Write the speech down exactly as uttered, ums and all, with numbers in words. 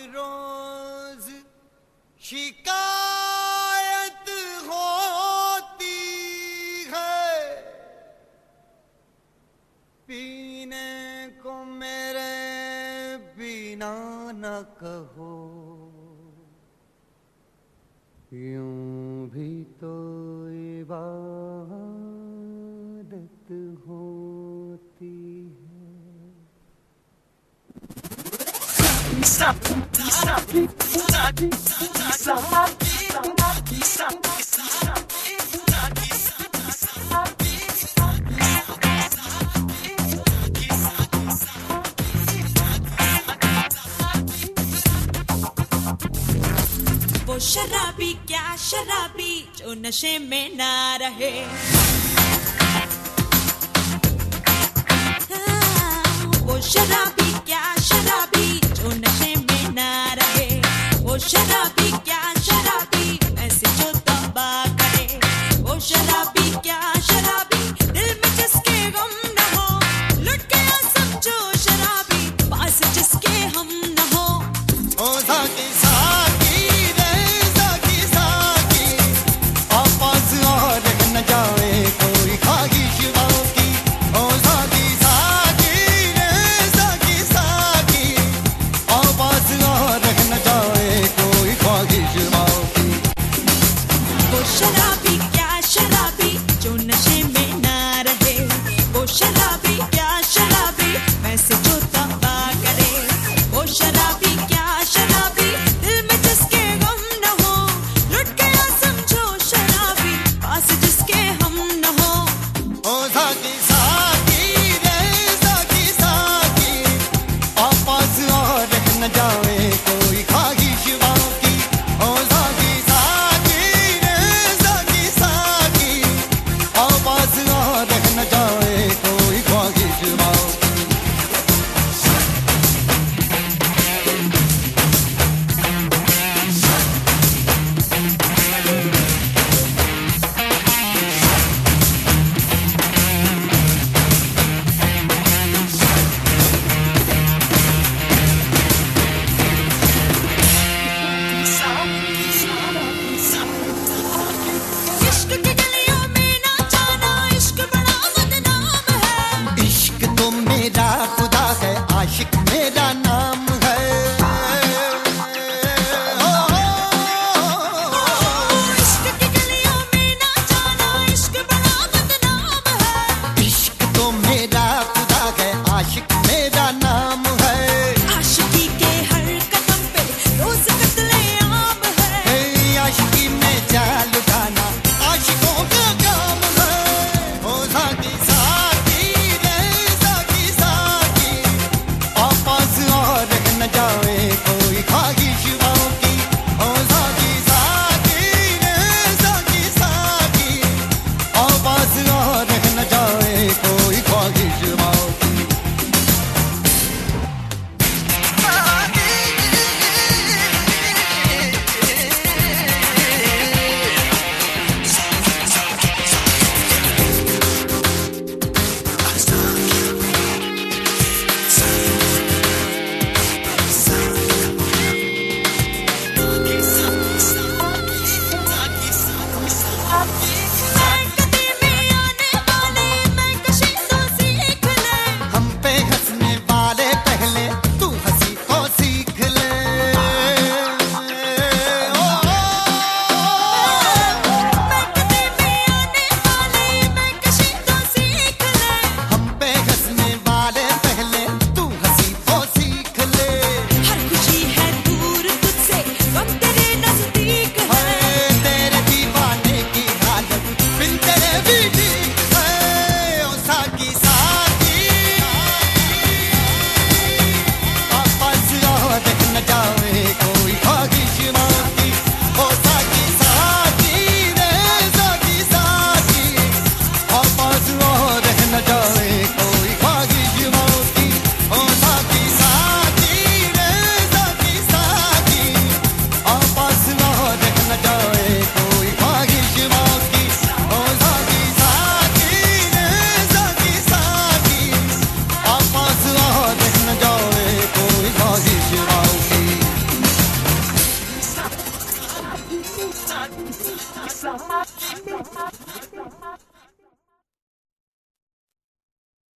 रोज शिकायत होती है, पीने को मेरे बिना न कहो, यूं भी तो इबादत होती है। वो शराबी क्या शराबी जो नशे में ना रहे, वो शराबी क्या शराबी जो नशे में ना रहे, वो शराबी क्या शराबी ऐसे जो तौबा करे, वो शराबी क्या शराबी दिल में जिसके गम न हो, लुट गया समझो शराबी पास जिसके हम न हो। ओ साकी साकी रे साकी साकी, आपस और न जाए कोई ख्वाहिश बाकी। ओ साकी साकी रे साकी Somebody, somebody, somebody.